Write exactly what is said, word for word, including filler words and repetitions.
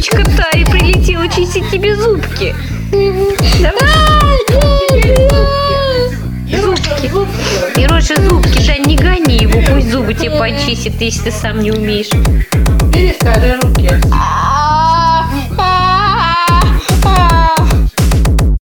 Умничка-то, и прилетела чистить тебе зубки. Давай. Зубки. Мироша, зубки, да не гони его, пусть зубы тебе почистит, если ты сам не умеешь.